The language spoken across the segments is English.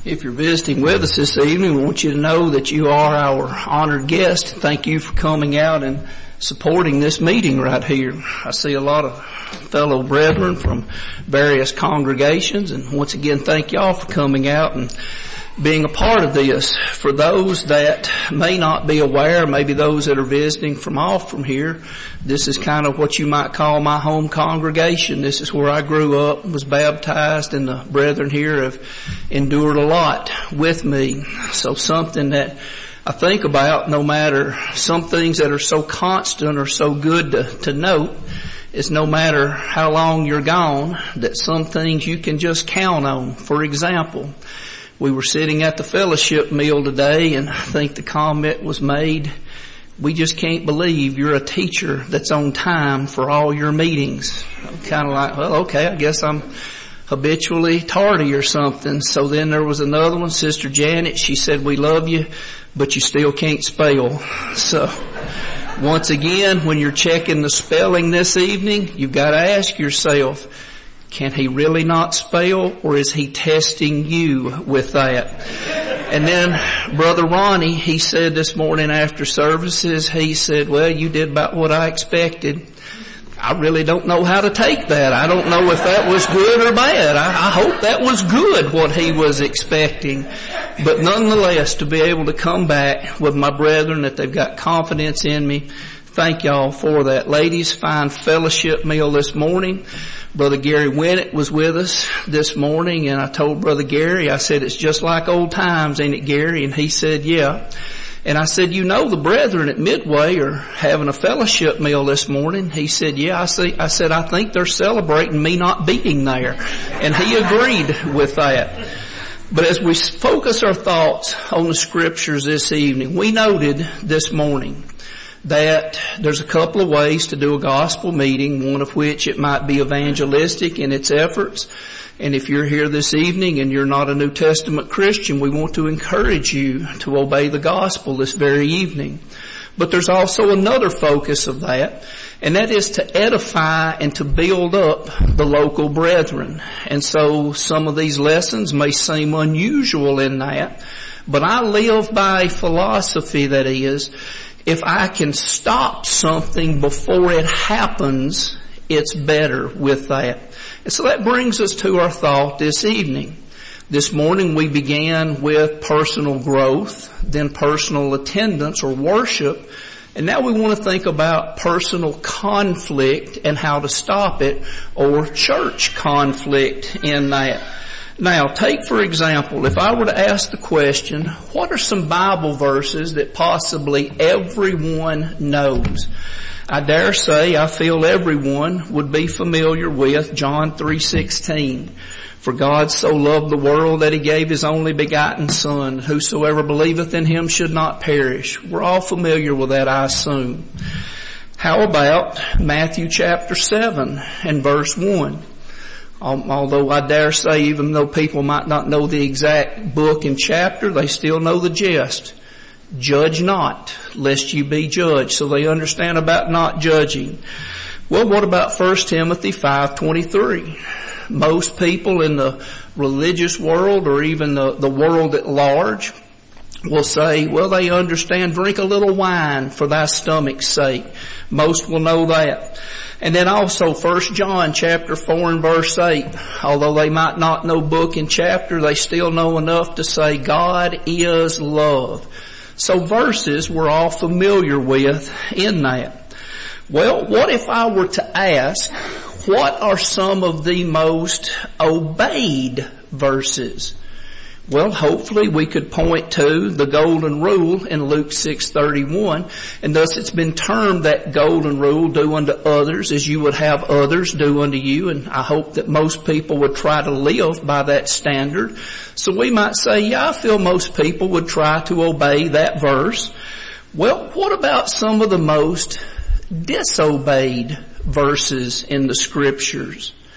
If you're visiting with us this evening, we want you to know that you are our honored guest. Thank you for coming out and supporting this meeting right here. I see a lot of fellow brethren from various congregations, and once again, thank y'all for coming out and being a part of this. For those that may not be aware, maybe those that are visiting from off from here, this is kind of what you might call my home congregation. This is where I grew up, was baptized, and the brethren here have endured a lot with me. So something that I think about, no matter some things that are so constant or so good to note, is no matter how long you're gone, that some things you can just count on. For example, we were sitting at the fellowship meal today, and I think the comment was made, we just can't believe you're a teacher that's on time for all your meetings. I'm kind of like, well, okay, I guess I'm habitually tardy or something. So then there was another one, Sister Janet, she said, we love you, but you still can't spell. So once again, when you're checking the spelling this evening, you've got to ask yourself, can he really not spell, or is he testing you with that? And then Brother Ronnie, he said this morning after services, he said, well, you did about what I expected. I really don't know how to take that. I don't know if that was good or bad. I hope that was good, what he was expecting. But nonetheless, to be able to come back with my brethren, that they've got confidence in me, thank y'all for that. Ladies, fine fellowship meal this morning. Brother Gary Winnett was with us this morning, and I told Brother Gary, I said, it's just like old times, ain't it, Gary? And he said, yeah. And I said, you know, the brethren at Midway are having a fellowship meal this morning. He said, yeah. I said, I think they're celebrating me not being there. And he agreed with that. But as we focus our thoughts on the scriptures this evening, we noted this morning that there's a couple of ways to do a gospel meeting, one of which it might be evangelistic in its efforts. And if you're here this evening and you're not a New Testament Christian, we want to encourage you to obey the gospel this very evening. But there's also another focus of that, and that is to edify and to build up the local brethren. And so some of these lessons may seem unusual in that, but I live by a philosophy that is, if I can stop something before it happens, it's better with that. And so that brings us to our thought this evening. This morning we began with personal growth, then personal attendance or worship, and now we want to think about personal conflict and how to stop it, or church conflict in that. Now, take for example, if I were to ask the question, what are some Bible verses that possibly everyone knows? I dare say, I feel everyone would be familiar with John 3:16. For God so loved the world that he gave his only begotten Son, whosoever believeth in him should not perish. We're all familiar with that, I assume. How about Matthew chapter 7 and verse 1? Although I dare say, even though people might not know the exact book and chapter, they still know the gist. Judge not, lest you be judged. So they understand about not judging. Well, what about 1 Timothy 5:23? Most people in the religious world, or even the world at large, will say, well, they understand, drink a little wine for thy stomach's sake. Most will know that. And then also 1 John chapter 4 and verse 8. Although they might not know book and chapter, they still know enough to say God is love. So verses we're all familiar with in that. Well, what if I were to ask, what are some of the most obeyed verses? Well, hopefully we could point to the golden rule in Luke 6:31, and thus it's been termed that golden rule, do unto others as you would have others do unto you, and I hope that most people would try to live by that standard. So we might say, yeah, I feel most people would try to obey that verse. Well, what about some of the most disobeyed verses in the scriptures?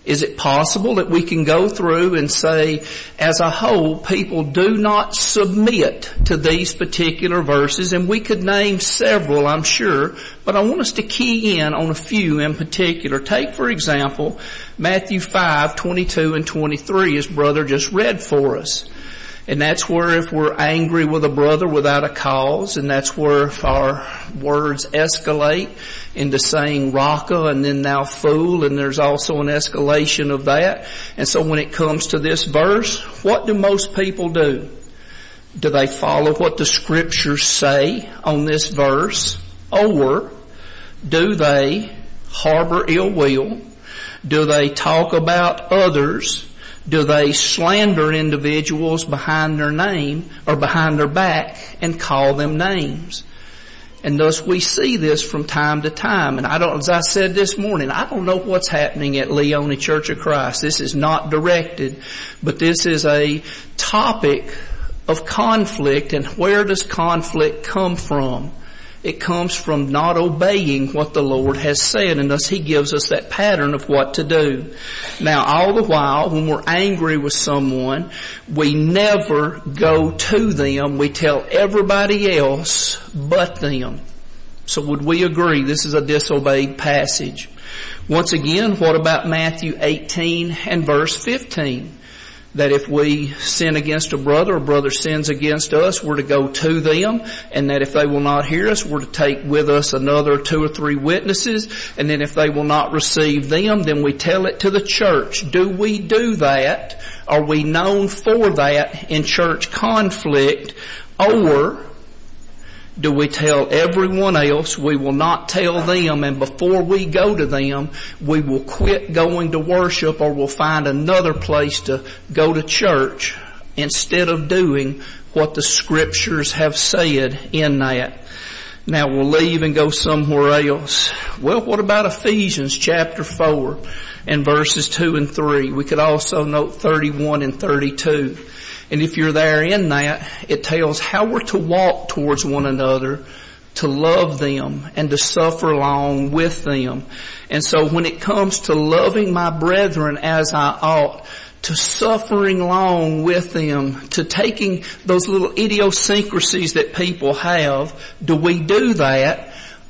Is it possible that we can go through and say, as a whole, people do not submit to these particular verses? And we could name several, I'm sure, but I want us to key in on a few in particular. Take, for example, Matthew 5:22 and 23, as Brother just read for us. And that's where if we're angry with a brother without a cause, and that's where if our words escalate into saying raka and then thou fool, and there's also an escalation of that. And so when it comes to this verse, what do most people do? Do they follow what the scriptures say on this verse? Or do they harbor ill will? Do they talk about others? Do they slander individuals behind their name or behind their back and call them names? And thus we see this from time to time. And as I said this morning, I don't know what's happening at Leone Church of Christ. This is not directed, but this is a topic of conflict. And where does conflict come from? It comes from not obeying what the Lord has said, and thus He gives us that pattern of what to do. Now, all the while, when we're angry with someone, we never go to them. We tell everybody else but them. So would we agree this is a disobeyed passage? Once again, what about Matthew 18 and verse 15? That if we sin against a brother sins against us, we're to go to them, and that if they will not hear us, we're to take with us another 2 or 3 witnesses, and then if they will not receive them, then we tell it to the church. Do we do that? Are we known for that in church conflict? Or do we tell everyone else? We will not tell them, and before we go to them, we will quit going to worship, or we'll find another place to go to church instead of doing what the scriptures have said in that. Now we'll leave and go somewhere else. Well, what about Ephesians chapter 4 and verses 2 and 3? We could also note 31 and 32. And if you're there in that, it tells how we're to walk towards one another, to love them, and to suffer along with them. And so when it comes to loving my brethren as I ought, to suffering along with them, to taking those little idiosyncrasies that people have, do we do that?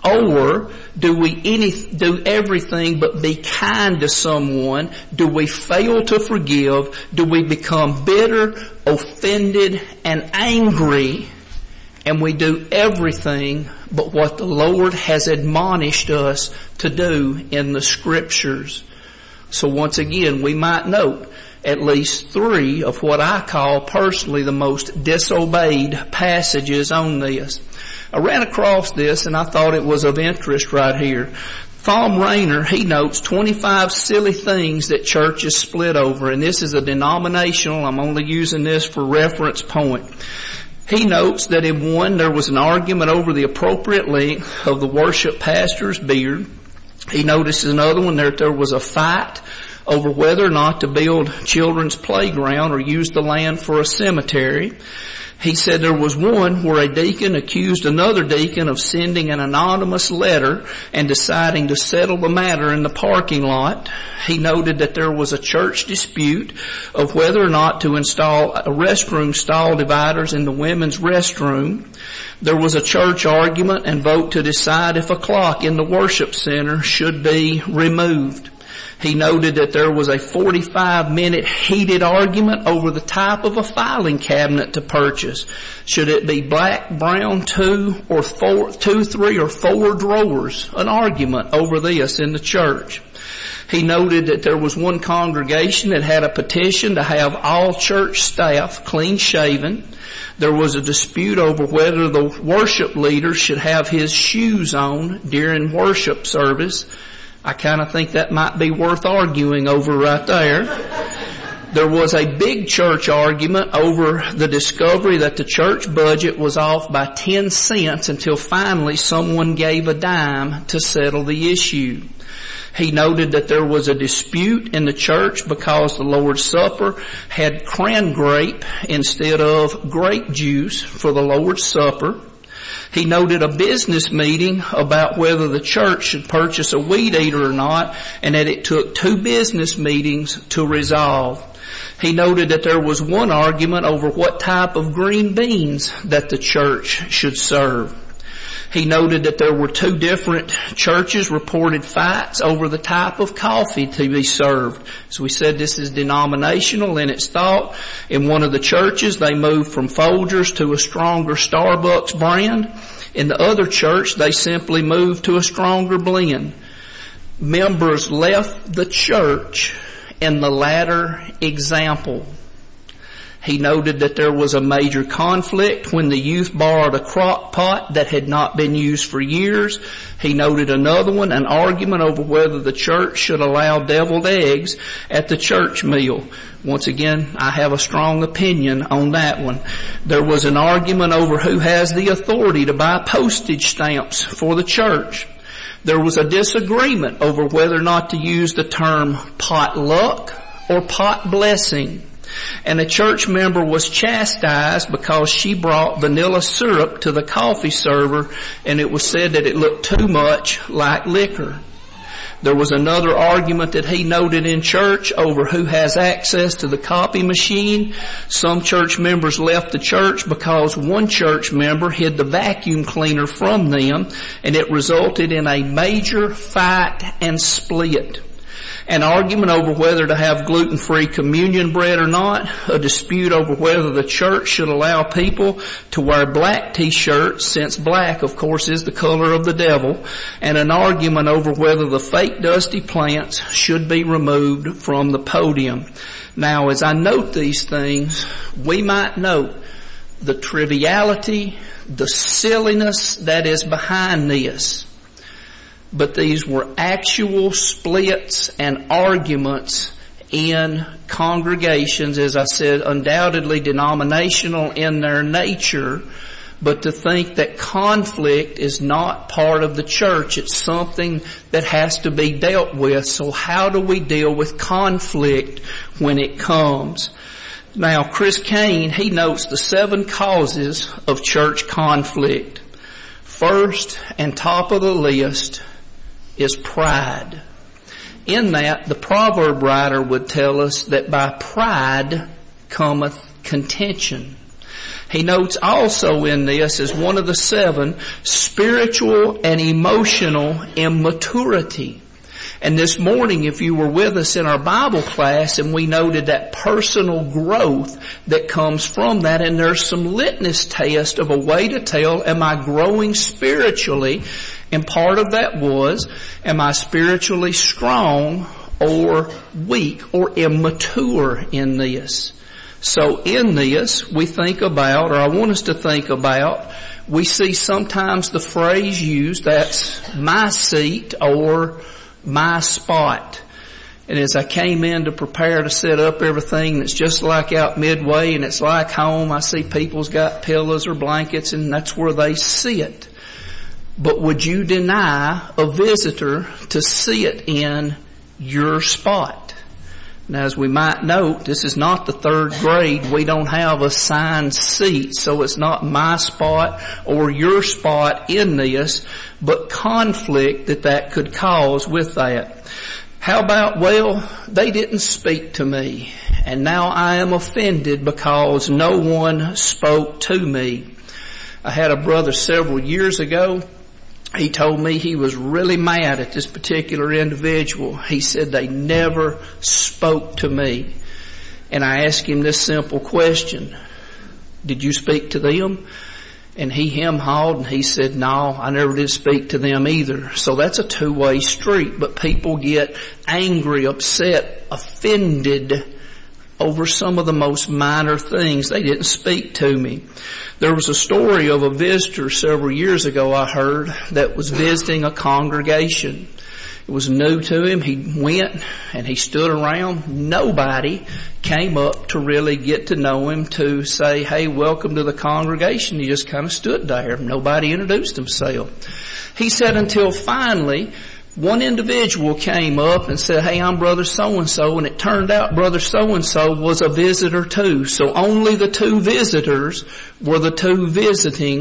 Or do we do everything but be kind to someone? Do we fail to forgive? Do we become bitter, offended, and angry? And we do everything but what the Lord has admonished us to do in the scriptures. So once again, we might note at least 3 of what I call personally the most disobeyed passages on this. I ran across this and I thought it was of interest right here. Thom Rainer, he notes 25 silly things that churches split over, and this is a denominational, I'm only using this for reference point. He notes that in one there was an argument over the appropriate length of the worship pastor's beard. He notices another one there was a fight over whether or not to build children's playground or use the land for a cemetery. He said there was one where a deacon accused another deacon of sending an anonymous letter and deciding to settle the matter in the parking lot. He noted that there was a church dispute of whether or not to install restroom stall dividers in the women's restroom. There was a church argument and vote to decide if a clock in the worship center should be removed. He noted that there was a 45-minute heated argument over the type of a filing cabinet to purchase. Should it be black, brown, 2, 3, or 4 drawers? An argument over this in the church. He noted that there was one congregation that had a petition to have all church staff clean shaven. There was a dispute over whether the worship leader should have his shoes on during worship service. I kind of think that might be worth arguing over right there. There was a big church argument over the discovery that the church budget was off by 10 cents until finally someone gave a dime to settle the issue. He noted that there was a dispute in the church because the Lord's Supper had cran grape instead of grape juice for the Lord's Supper. He noted a business meeting about whether the church should purchase a weed eater or not, and that it took 2 business meetings to resolve. He noted that there was one argument over what type of green beans that the church should serve. He noted that there were 2 different churches reported fights over the type of coffee to be served. So we said this is denominational in its thought. In one of the churches, they moved from Folgers to a stronger Starbucks brand. In the other church, they simply moved to a stronger blend. Members left the church in the latter example. He noted that there was a major conflict when the youth borrowed a crock pot that had not been used for years. He noted another one, an argument over whether the church should allow deviled eggs at the church meal. Once again, I have a strong opinion on that one. There was an argument over who has the authority to buy postage stamps for the church. There was a disagreement over whether or not to use the term potluck or pot blessing. And a church member was chastised because she brought vanilla syrup to the coffee server, and it was said that it looked too much like liquor. There was another argument that he noted in church over who has access to the copy machine. Some church members left the church because one church member hid the vacuum cleaner from them, and it resulted in a major fight and split. An argument over whether to have gluten-free communion bread or not, a dispute over whether the church should allow people to wear black t-shirts, since black, of course, is the color of the devil, and an argument over whether the fake dusty plants should be removed from the podium. Now, as I note these things, we might note the triviality, the silliness that is behind this. But these were actual splits and arguments in congregations, as I said, undoubtedly denominational in their nature. But to think that conflict is not part of the church, it's something that has to be dealt with. So how do we deal with conflict when it comes? Now, Chris Kane, he notes the 7 causes of church conflict. First and top of the list is pride. In that, the proverb writer would tell us that by pride cometh contention. He notes also in this as one of the 7, spiritual and emotional immaturity. And this morning, if you were with us in our Bible class, and we noted that personal growth that comes from that, and there's some litmus test of a way to tell, am I growing spiritually? And part of that was, am I spiritually strong or weak or immature in this? So in this, we think about, or I want us to think about, we see sometimes the phrase used, that's my seat or my spot. And as I came in to prepare to set up everything, that's just like out Midway and it's like home. I see people's got pillows or blankets and that's where they sit. But would you deny a visitor to sit in your spot? Now, as we might note, this is not the 3rd grade. We don't have assigned seats, so it's not my spot or your spot in this, but conflict that could cause with that. How about, well, they didn't speak to me, and now I am offended because no one spoke to me. I had a brother several years ago. He told me he was really mad at this particular individual. He said they never spoke to me. And I asked him this simple question: did you speak to them? And he hem-hawed and he said, no, I never did speak to them either. So that's a 2-way street. But people get angry, upset, offended over some of the most minor things. They didn't speak to me. There was a story of a visitor several years ago I heard that was visiting a congregation. It was new to him. He went and he stood around. Nobody came up to really get to know him, to say, hey, welcome to the congregation. He just kind of stood there. Nobody introduced himself. He said until finally one individual came up and said, hey, I'm Brother So-and-so, and it turned out Brother So-and-so was a visitor too. So only the 2 visitors were the 2 visiting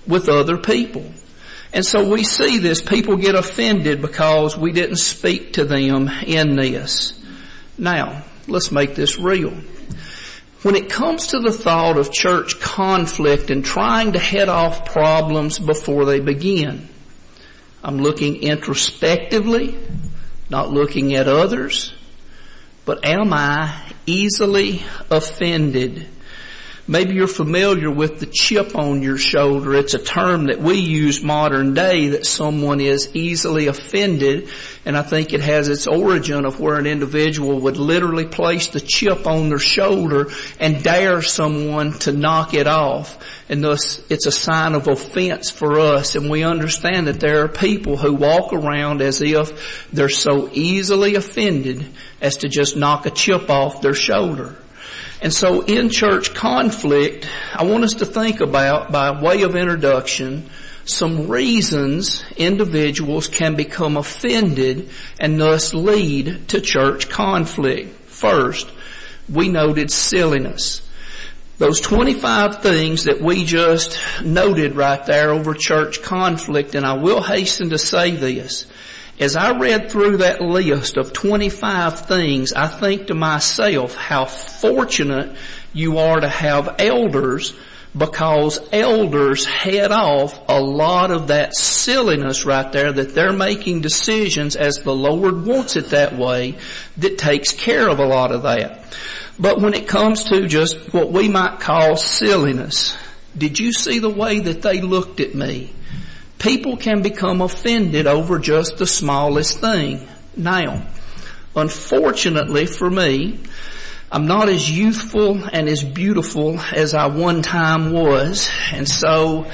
with other people. And so we see this. People get offended because we didn't speak to them in this. Now, let's make this real. When it comes to the thought of church conflict and trying to head off problems before they begin, I'm looking introspectively, not looking at others, but am I easily offended? Maybe you're familiar with the chip on your shoulder. It's a term that we use modern day, that someone is easily offended, and I think it has its origin of where an individual would literally place the chip on their shoulder and dare someone to knock it off. And thus it's a sign of offense for us, and we understand that there are people who walk around as if they're so easily offended as to just knock a chip off their shoulder. And so in church conflict, I want us to think about, by way of introduction, some reasons individuals can become offended and thus lead to church conflict. First, we noted silliness. Those 25 things that we just noted right there over church conflict, and I will hasten to say this. As I read through that list of 25 things, I think to myself how fortunate you are to have elders, because elders head off a lot of that silliness right there, that they're making decisions as the Lord wants it that way, that takes care of a lot of that. But when it comes to just what we might call silliness, did you see the way that they looked at me? People can become offended over just the smallest thing. Now, unfortunately for me, I'm not as youthful and as beautiful as I one time was. And so,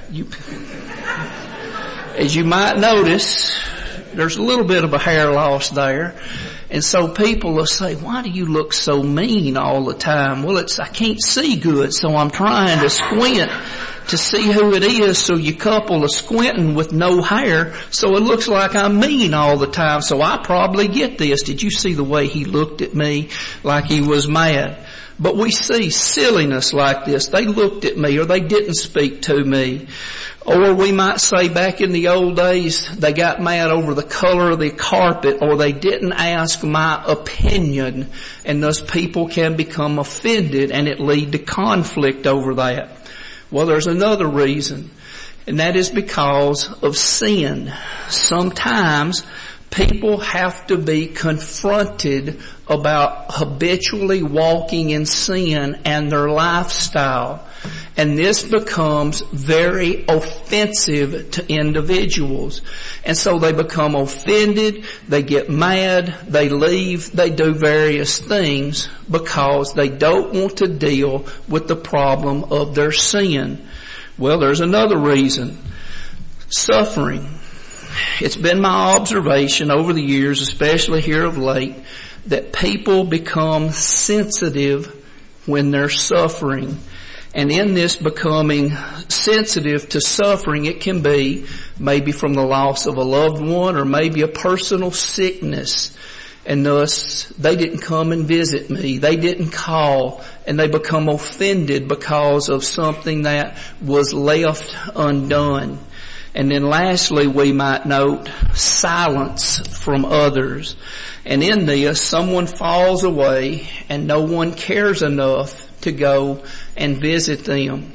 as you might notice, there's a little bit of a hair loss there. And so people will say, why do you look so mean all the time? Well, I can't see good, so I'm trying to squint to see who it is, so you couple a squinting with no hair, so it looks like I'm mean all the time. So I probably get this. Did you see the way he looked at me like he was mad? But we see silliness like this. They looked at me, or they didn't speak to me. Or we might say back in the old days, they got mad over the color of the carpet, or they didn't ask my opinion, and thus people can become offended and it lead to conflict over that. Well, there's another reason, and that is because of sin. Sometimes people have to be confronted about habitually walking in sin and their lifestyle. And this becomes very offensive to individuals. And so they become offended, they get mad, they leave, they do various things because they don't want to deal with the problem of their sin. Well, there's another reason. Suffering. It's been my observation over the years, especially here of late, that people become sensitive when they're suffering. And in this becoming sensitive to suffering, it can be maybe from the loss of a loved one or maybe a personal sickness. And thus, they didn't come and visit me. They didn't call, and they become offended because of something that was left undone. And then lastly, we might note silence from others. And in this, someone falls away and no one cares enough to go and visit them.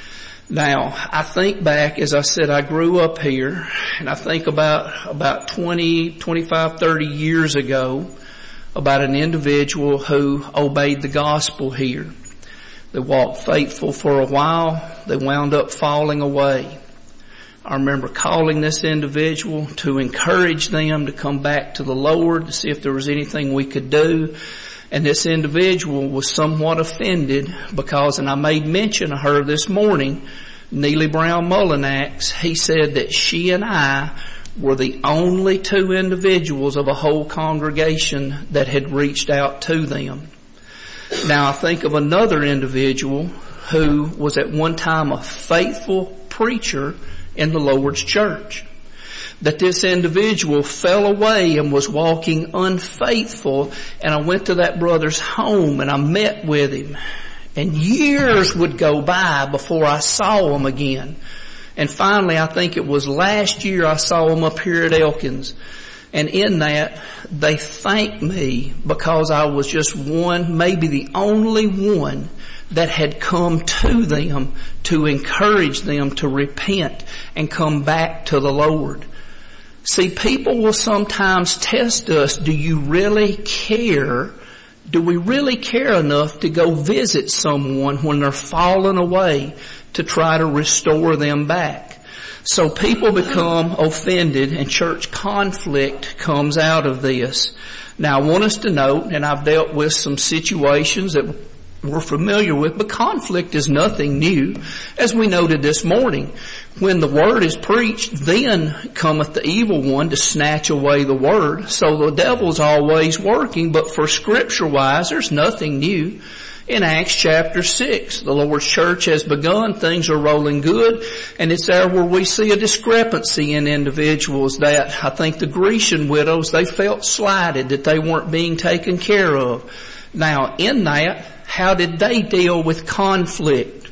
Now, I think back, as I said, I grew up here, and I think about 20, 25, 30 years ago about an individual who obeyed the gospel here. They walked faithful for a while. They wound up falling away. I remember calling this individual to encourage them to come back to the Lord, to see if there was anything we could do. And this individual was somewhat offended because, and I made mention of her this morning, Neely Brown Mullinax, he said that she and I were the only two individuals of a whole congregation that had reached out to them. Now I think of another individual who was at one time a faithful preacher in the Lord's church. That this individual fell away and was walking unfaithful, and I went to that brother's home and I met with him, and years would go by before I saw him again. And finally, I think it was last year I saw them up here at Elkins. And in that, they thanked me because I was just one, maybe the only one that had come to them to encourage them to repent and come back to the Lord. See, people will sometimes test us, do you really care? Do we really care enough to go visit someone when they're fallen away to try to restore them back? So people become offended and church conflict comes out of this. Now I want us to note, and I've dealt with some situations that we're familiar with, but conflict is nothing new. As we noted this morning, when the word is preached, then cometh the evil one to snatch away the word. So the devil's always working, but for scripture-wise, there's nothing new. In Acts chapter 6, the Lord's church has begun, things are rolling good, and it's there where we see a discrepancy in individuals that I think the Grecian widows, they felt slighted, that they weren't being taken care of. Now in that, how did they deal with conflict?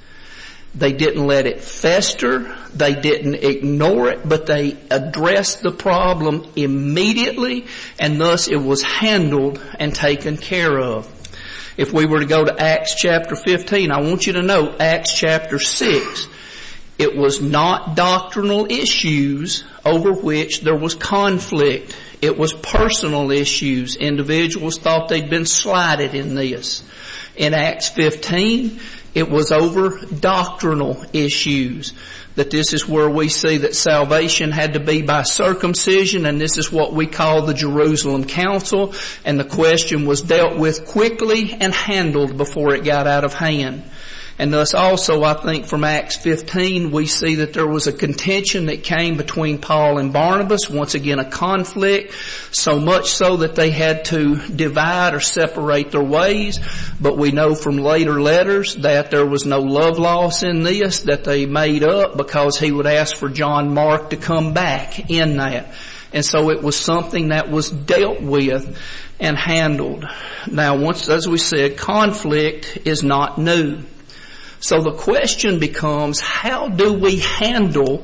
They didn't let it fester, they didn't ignore it, but they addressed the problem immediately, and thus it was handled and taken care of. If we were to go to Acts chapter 15, I want you to note Acts chapter 6. It was not doctrinal issues over which there was conflict. It was personal issues. Individuals thought they'd been slighted in this. In Acts 15, it was over doctrinal issues. That this is where we see that salvation had to be by circumcision, and this is what we call the Jerusalem Council, and the question was dealt with quickly and handled before it got out of hand. And thus also, I think from Acts 15, we see that there was a contention that came between Paul and Barnabas, once again a conflict, so much so that they had to divide or separate their ways. But we know from later letters that there was no love loss in this, that they made up because he would ask for John Mark to come back in that. And so it was something that was dealt with and handled. Now once, as we said, conflict is not new. So the question becomes, how do we handle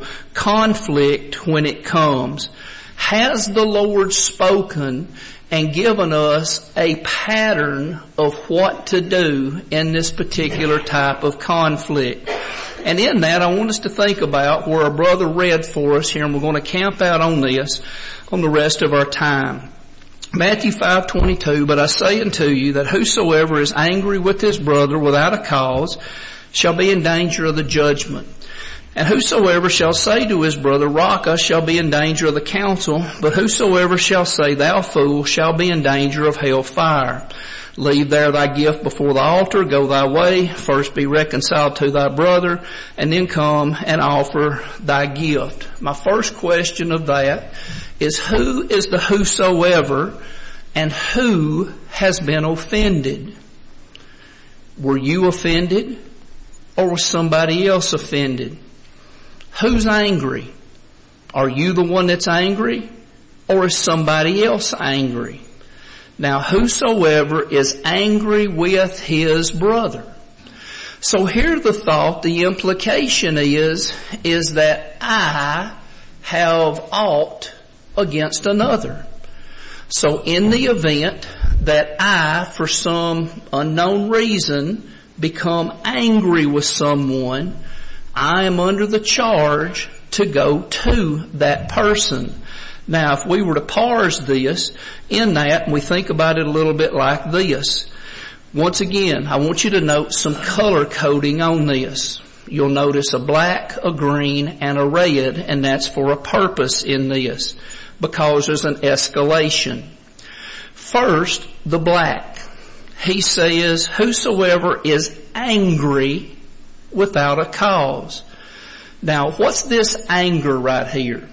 conflict when it comes? Has the Lord spoken and given us a pattern of what to do in this particular type of conflict? And in that, I want us to think about where our brother read for us here, and we're going to camp out on this on the rest of our time. Matthew 5:22, but I say unto you that whosoever is angry with his brother without a cause shall be in danger of the judgment. And whosoever shall say to his brother, Raca, shall be in danger of the council, but whosoever shall say, thou fool, shall be in danger of hell fire. Leave there thy gift before the altar, go thy way, first be reconciled to thy brother, and then come and offer thy gift. My first question of that is, who is the whosoever and who has been offended? Were you offended? Or was somebody else offended? Who's angry? Are you the one that's angry? Or is somebody else angry? Now, whosoever is angry with his brother. So here the thought, the implication is that I have aught against another. So in the event that I, for some unknown reason, become angry with someone, I am under the charge to go to that person. Now, if we were to parse this in that, and we think about it a little bit like this, once again, I want you to note some color coding on this. You'll notice a black, a green, and a red, and that's for a purpose in this, because there's an escalation. First, the black. He says, whosoever is angry without a cause. Now, what's this anger right here?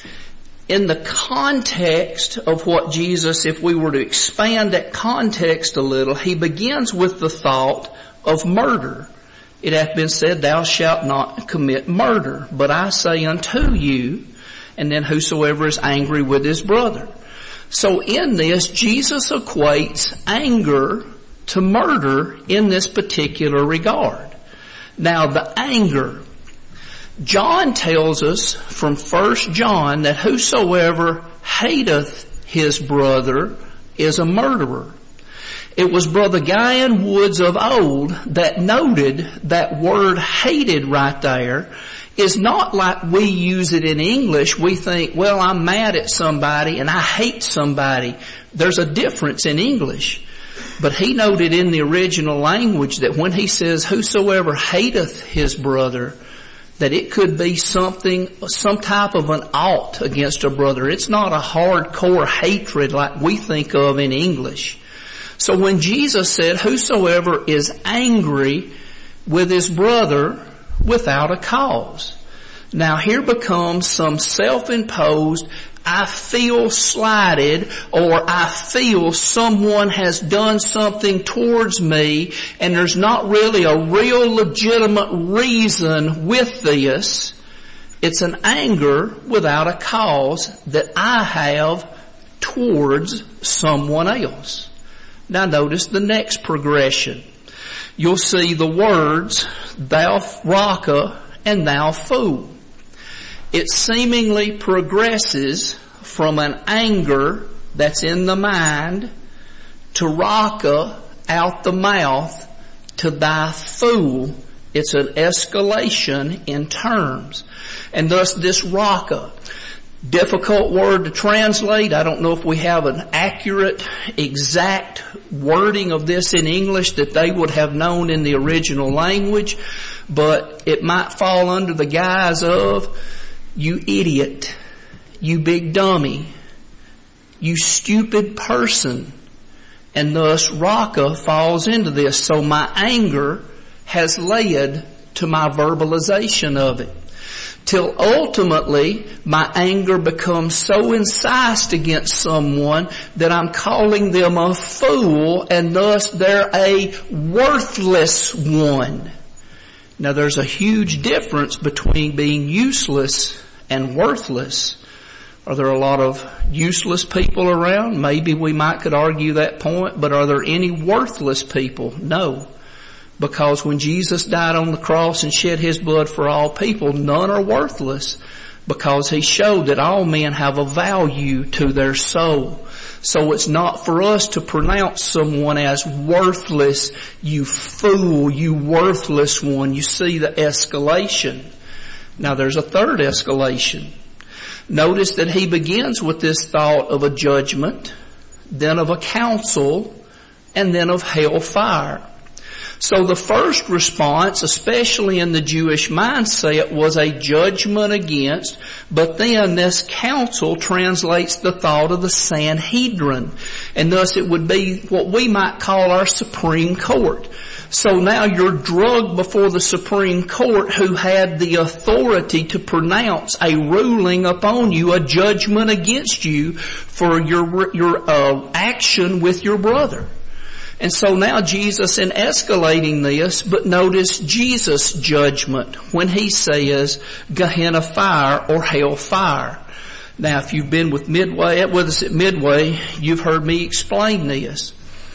In the context of what Jesus, if we were to expand that context a little, he begins with the thought of murder. It hath been said, thou shalt not commit murder. But I say unto you, and then whosoever is angry with his brother. So in this, Jesus equates anger to murder in this particular regard. Now the anger, John tells us from 1 John that whosoever hateth his brother is a murderer. It was Brother Guyan Woods of old that noted that word hated right there is not like we use it in English. We think, well, I'm mad at somebody and I hate somebody. There's a difference in English. But he noted in the original language that when he says whosoever hateth his brother, that it could be some type of an ought against a brother. It's not a hardcore hatred like we think of in English. So when Jesus said, whosoever is angry with his brother without a cause. Now here becomes some self-imposed, I feel slighted, or I feel someone has done something towards me, and there's not really a real legitimate reason with this. It's an anger without a cause that I have towards someone else. Now notice the next progression. You'll see the words, thou raca and thou fool. It seemingly progresses from an anger that's in the mind to raca, out the mouth, to thy fool. It's an escalation in terms. And thus this raca, difficult word to translate. I don't know if we have an accurate, exact wording of this in English that they would have known in the original language, but it might fall under the guise of, you idiot, you big dummy, you stupid person. And thus raca falls into this. So my anger has led to my verbalization of it. Till ultimately my anger becomes so incensed against someone that I'm calling them a fool, and thus they're a worthless one. Now there's a huge difference between being useless and worthless. Are there a lot of useless people around? Maybe we could argue that point, but are there any worthless people? No. Because when Jesus died on the cross and shed his blood for all people, none are worthless, because he showed that all men have a value to their soul. So it's not for us to pronounce someone as worthless, you fool, you worthless one. You see the escalation. Now there's a third escalation. Notice that he begins with this thought of a judgment, then of a council, and then of hellfire. So the first response, especially in the Jewish mindset, was a judgment against, but then this council translates the thought of the Sanhedrin, and thus it would be what we might call our Supreme Court. So now you're drugged before the Supreme Court, who had the authority to pronounce a ruling upon you, a judgment against you for your action with your brother. And so now Jesus in escalating this, but notice Jesus' judgment when he says Gehenna fire or hell fire. Now if you've been with us at Midway, you've heard me explain this.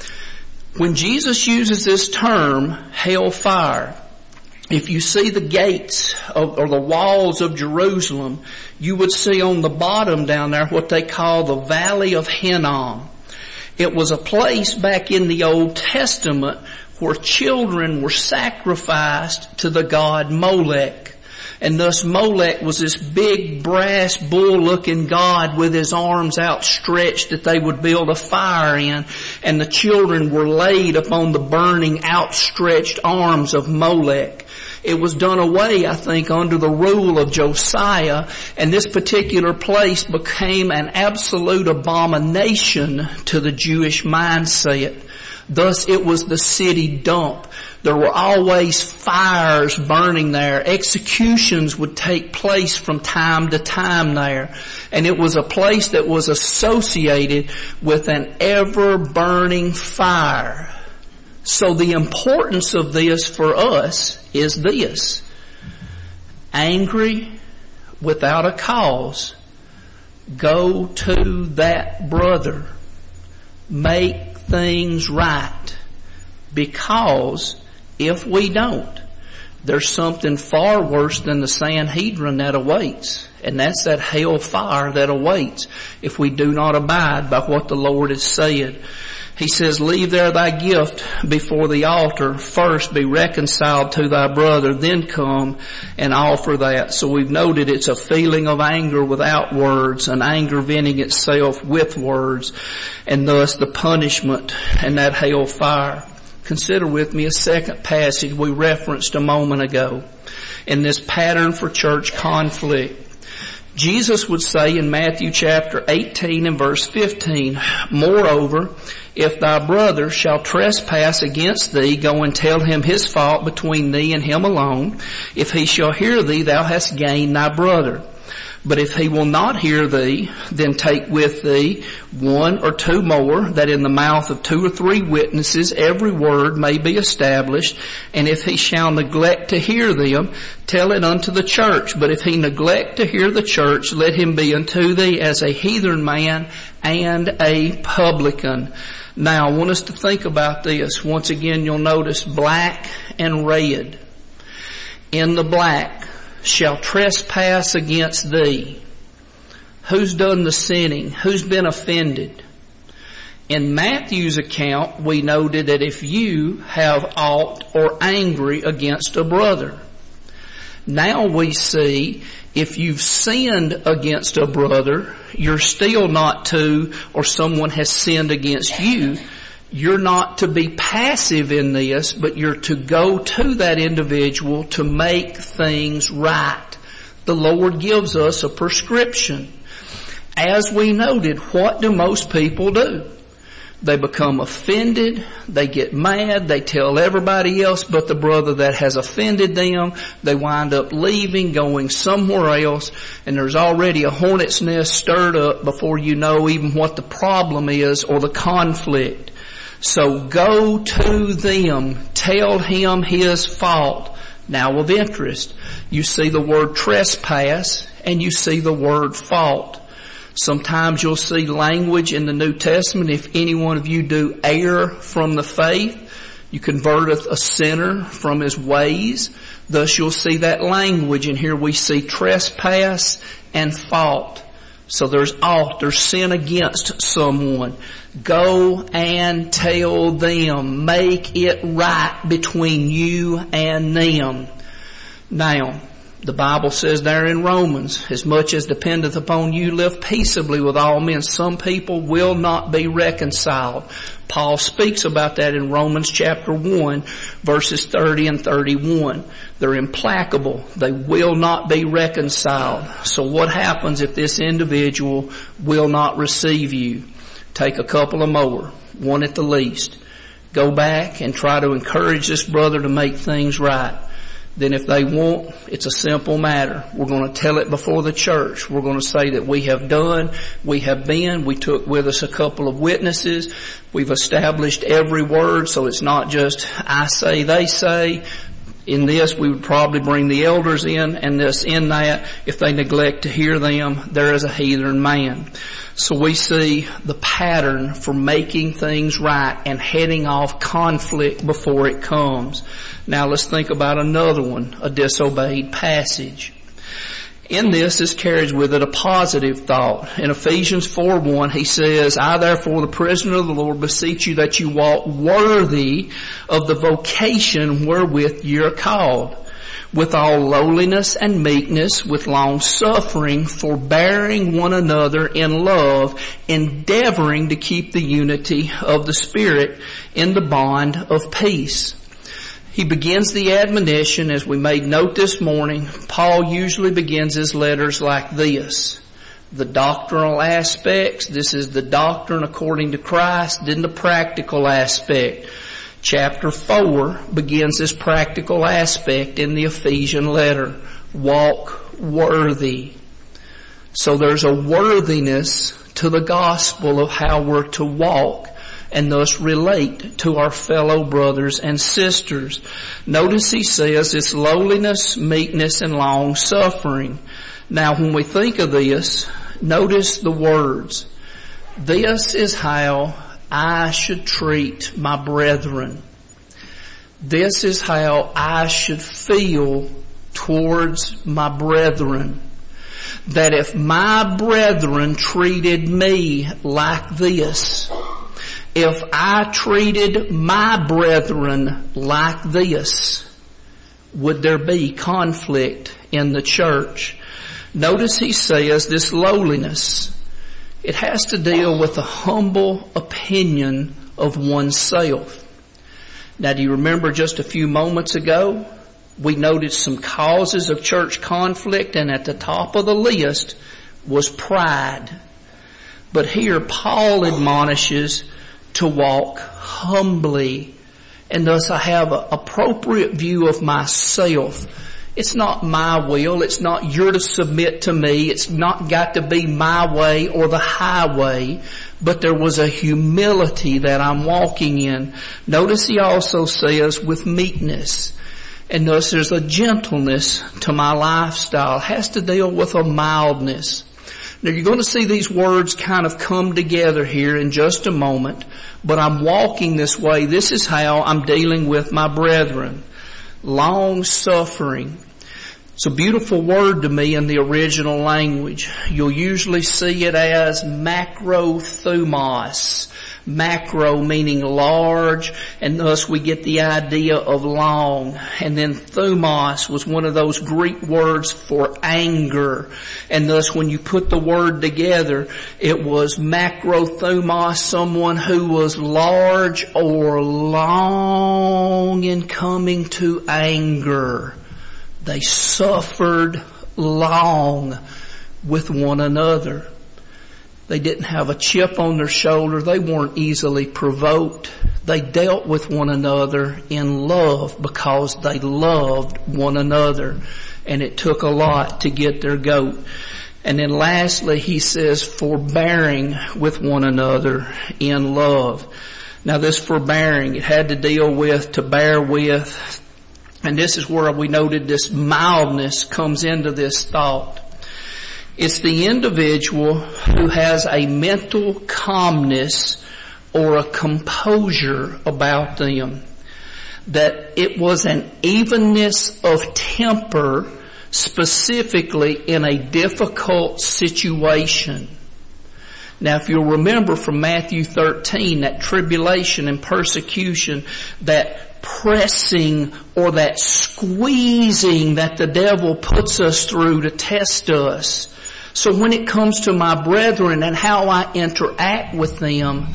When Jesus uses this term, hell fire, if you see the gates or the walls of Jerusalem, you would see on the bottom down there what they call the Valley of Hinnom. It was a place back in the Old Testament where children were sacrificed to the god Molech. And thus Molech was this big brass bull-looking god with his arms outstretched that they would build a fire in. And the children were laid upon the burning outstretched arms of Molech. It was done away, I think, under the rule of Josiah, and this particular place became an absolute abomination to the Jewish mindset. Thus it was the city dump. There were always fires burning there. Executions would take place from time to time there. And it was a place that was associated with an ever-burning fire. So the importance of this for us is this. Angry without a cause, go to that brother. Make things right. Because if we don't, there's something far worse than the Sanhedrin that awaits. And that's that hell fire that awaits if we do not abide by what the Lord has said. He says, leave there thy gift before the altar. First be reconciled to thy brother, then come and offer that. So we've noted it's a feeling of anger without words, an anger venting itself with words, and thus the punishment and that hell fire. Consider with me a second passage we referenced a moment ago in this pattern for church conflict. Jesus would say in Matthew chapter 18 and verse 15, moreover, if thy brother shall trespass against thee, go and tell him his fault between thee and him alone. If he shall hear thee, thou hast gained thy brother. But if he will not hear thee, then take with thee 1 or 2 more, that in the mouth of 2 or 3 witnesses every word may be established. And if he shall neglect to hear them, tell it unto the church. But if he neglect to hear the church, let him be unto thee as a heathen man and a publican. Now, I want us to think about this. Once again, you'll notice black and red. In the black, shall trespass against thee. Who's done the sinning? Who's been offended? In Matthew's account, we noted that if you have aught or angry against a brother. Now we see if you've sinned against a brother, you're still not to, or someone has sinned against you, you're not to be passive in this, but you're to go to that individual to make things right. The Lord gives us a prescription. As we noted, what do most people do? They become offended, they get mad, they tell everybody else but the brother that has offended them. They wind up leaving, going somewhere else, and there's already a hornet's nest stirred up before you know even what the problem is or the conflict. So go to them, tell him his fault. Now of interest, you see the word trespass and you see the word fault. Sometimes you'll see language in the New Testament, if any one of you do err from the faith, you converteth a sinner from his ways. Thus you'll see that language, and here we see trespass and fault. So there's sin against someone. Go and tell them. Make it right between you and them. Now, the Bible says there in Romans, as much as dependeth upon you, live peaceably with all men. Some people will not be reconciled. Paul speaks about that in Romans chapter 1, verses 30 and 31. They're implacable. They will not be reconciled. So what happens if this individual will not receive you? Take a couple of more, one at the least. Go back and try to encourage this brother to make things right. Then if they won't, it's a simple matter. We're going to tell it before the church. We're going to say that we have done, we have been, we took with us a couple of witnesses. We've established every word, so it's not just I say, they say. In this, we would probably bring the elders in, and this in that, if they neglect to hear them, there is a heathen man. So we see the pattern for making things right and heading off conflict before it comes. Now let's think about another one, a disobeyed passage. In this is carries with it a positive thought. In Ephesians 4:1, he says, I therefore, the prisoner of the Lord, beseech you that you walk worthy of the vocation wherewith ye are called, with all lowliness and meekness, with long suffering, forbearing one another in love, endeavoring to keep the unity of the Spirit in the bond of peace. He begins the admonition, as we made note this morning. Paul usually begins his letters like this. The doctrinal aspects, this is the doctrine according to Christ, then the practical aspect. Chapter 4 begins this practical aspect in the Ephesian letter. Walk worthy. So there's a worthiness to the gospel of how we're to walk and thus relate to our fellow brothers and sisters. Notice he says it's lowliness, meekness, and long suffering. Now when we think of this, notice the words. This is how I should treat my brethren. This is how I should feel towards my brethren. That if my brethren treated me like this, if I treated my brethren like this, would there be conflict in the church? Notice he says this lowliness. It has to deal with a humble opinion of oneself. Now, do you remember just a few moments ago, we noted some causes of church conflict, and at the top of the list was pride. But here Paul admonishes to walk humbly, and thus I have an appropriate view of myself. It's not my will. It's not you're to submit to me. It's not got to be my way or the highway. But there was a humility that I'm walking in. Notice he also says with meekness. And thus there's a gentleness to my lifestyle. It has to deal with a mildness. Now you're going to see these words kind of come together here in just a moment. But I'm walking this way. This is how I'm dealing with my brethren. Long suffering. It's a beautiful word to me in the original language. You'll usually see it as macrothumos. Macro meaning large, and thus we get the idea of long. And then thumos was one of those Greek words for anger. And thus when you put the word together, it was macrothumos, someone who was large or long in coming to anger. They suffered long with one another. They didn't have a chip on their shoulder. They weren't easily provoked. They dealt with one another in love because they loved one another. And it took a lot to get their goat. And then lastly, he says forbearing with one another in love. Now this forbearing, it had to deal with, to bear with. And this is where we noted this mildness comes into this thought. It's the individual who has a mental calmness or a composure about them. That it was an evenness of temper specifically in a difficult situation. Now if you'll remember from Matthew 13, that tribulation and persecution, that pressing or that squeezing that the devil puts us through to test us. So when it comes to my brethren and how I interact with them,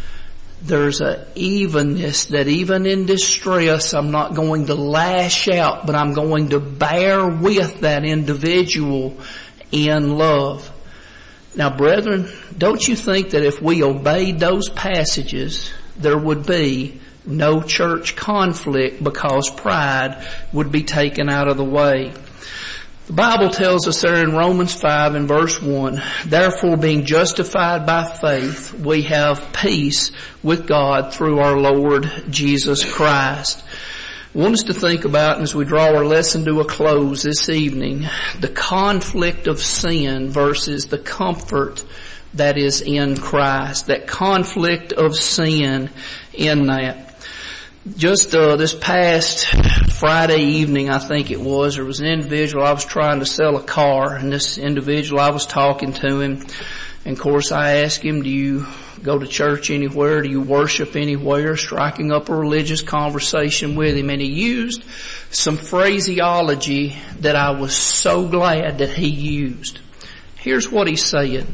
there's an evenness that even in distress, I'm not going to lash out, but I'm going to bear with that individual in love. Now, brethren, don't you think that if we obeyed those passages, there would be no church conflict because pride would be taken out of the way? The Bible tells us there in Romans 5 and verse 1, therefore being justified by faith, we have peace with God through our Lord Jesus Christ. I want us to think about, as we draw our lesson to a close this evening, the conflict of sin versus the comfort that is in Christ. That conflict of sin in that. Just this past Friday evening, I think it was, there was an individual, I was trying to sell a car, and this individual, I was talking to him, and of course I asked him, do you go to church anywhere? Do you worship anywhere? Striking up a religious conversation with him, and he used some phraseology that I was so glad that he used. Here's what he said.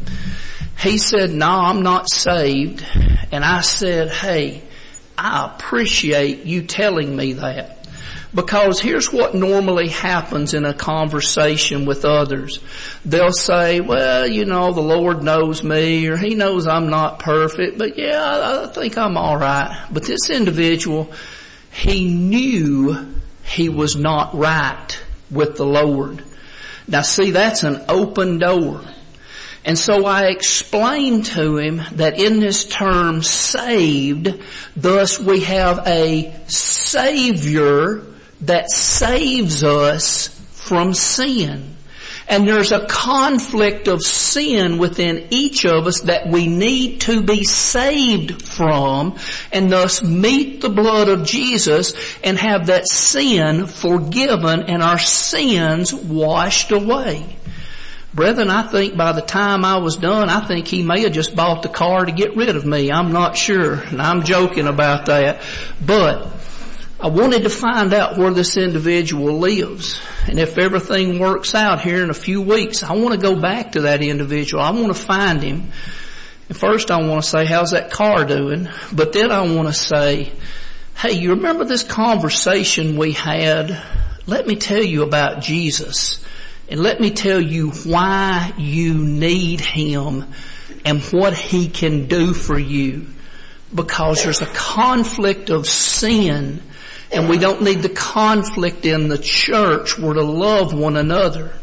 He said, no, I'm not saved. And I said, hey, I appreciate you telling me that. Because here's what normally happens in a conversation with others. They'll say, well, you know, the Lord knows me, or He knows I'm not perfect, but yeah, I think I'm alright. But this individual, he knew he was not right with the Lord. Now see, that's an open door. And so I explained to him that in this term saved, thus we have a Savior that saves us from sin. And there's a conflict of sin within each of us that we need to be saved from, and thus meet the blood of Jesus and have that sin forgiven and our sins washed away. Brethren, I think by the time I was done, I think he may have just bought the car to get rid of me. I'm not sure, and I'm joking about that. But I wanted to find out where this individual lives. And if everything works out here in a few weeks, I want to go back to that individual. I want to find him. And first I want to say, how's that car doing? But then I want to say, hey, you remember this conversation we had? Let me tell you about Jesus. And let me tell you why you need Him and what He can do for you. Because there's a conflict of sin, and we don't need the conflict in the church. We're to love one another.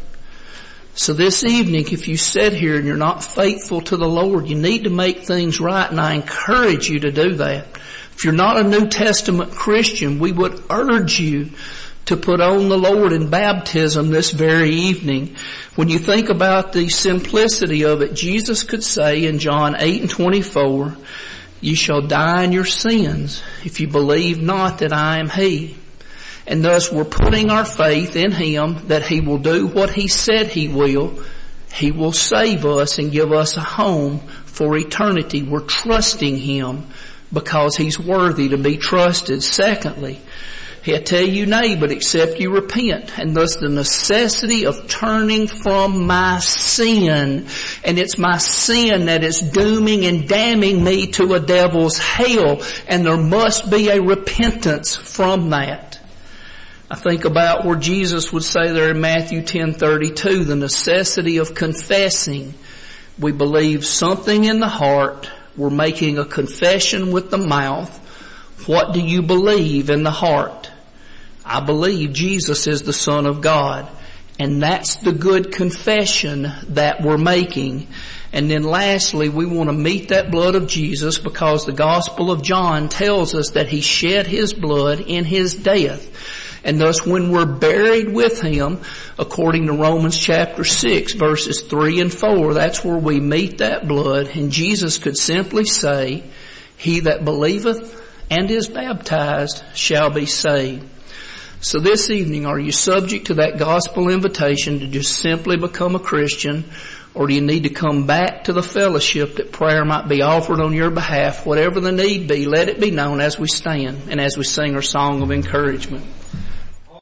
So this evening, if you sit here and you're not faithful to the Lord, you need to make things right, and I encourage you to do that. If you're not a New Testament Christian, we would urge you to put on the Lord in baptism this very evening. When you think about the simplicity of it, Jesus could say in John 8:24, "You shall die in your sins if you believe not that I am He." And thus we're putting our faith in Him that He will do what He said He will. He will save us and give us a home for eternity. We're trusting Him because He's worthy to be trusted. Secondly, He'll tell you, nay, but except you repent. And thus the necessity of turning from my sin. And it's my sin that is dooming and damning me to a devil's hell. And there must be a repentance from that. I think about where Jesus would say there in Matthew 10:32, the necessity of confessing. We believe something in the heart. We're making a confession with the mouth. What do you believe in the heart? I believe Jesus is the Son of God. And that's the good confession that we're making. And then lastly, we want to meet that blood of Jesus because the Gospel of John tells us that He shed His blood in His death. And thus when we're buried with Him, according to Romans chapter 6, verses 3 and 4, that's where we meet that blood. And Jesus could simply say, "He that believeth and is baptized shall be saved." So this evening, are you subject to that gospel invitation to just simply become a Christian? Or do you need to come back to the fellowship that prayer might be offered on your behalf? Whatever the need be, let it be known as we stand and as we sing our song of encouragement.